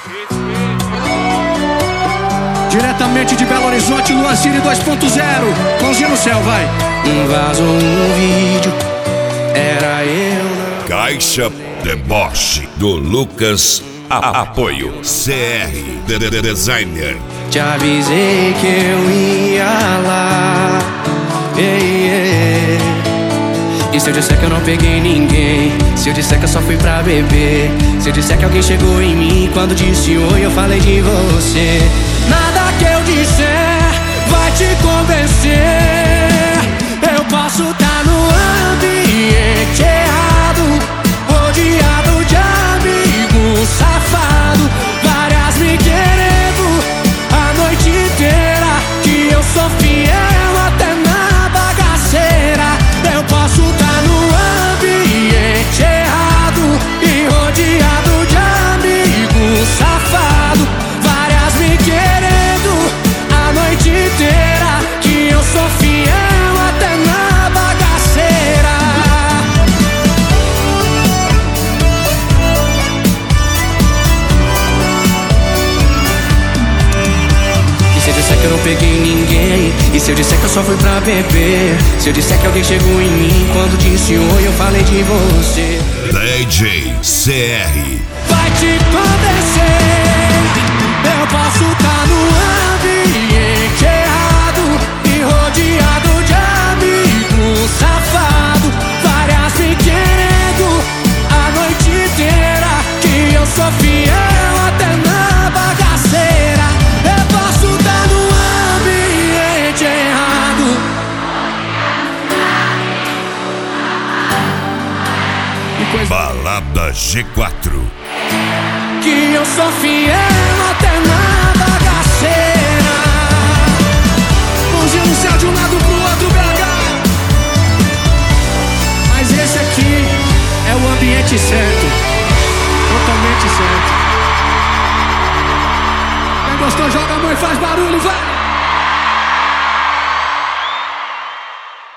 Diretamente de Belo Horizonte, Luan Cine 2.0. Mãozinha no céu, vai. Vazou um vídeo, era eu. Caixa Deboche do Lucas. Apoio CR Designer. Te avisei que eu ia lá. E se eu disser que eu não peguei ninguém? Se eu disser que eu só fui pra beber? Se eu disser que alguém chegou em mim quando disse oi, eu falei de você. Nada que eu disser vai te convencer. Eu posso estar no ambiente errado, rodeado de amigo safado, várias me querendo a noite inteira, que eu sou fiel até na bagaceira. Eu posso estar no ambiente errado e rodeado de amigo safado, várias me querendo a noite inteira, que eu sou fiel até na bagaceira. E se eu disser que eu não peguei ninguém? E se eu disser que eu só fui pra beber? Se eu disser que alguém chegou em mim quando disse oi, eu falei de você. DJ CR. Vai te convencer. Eu posso estar no ambiente errado e rodeado de amigo safado, várias me querendo a noite inteira, que eu sou fiel até na bagaceira. Eu posso estar no ambiente errado. Balada G4. Que eu sou fiel até na bagaceira. Mãozinha no céu de um lado pro outro, BH. Mas esse aqui é o ambiente certo. Totalmente certo. Quem gostou, joga a mão e faz barulho, vai!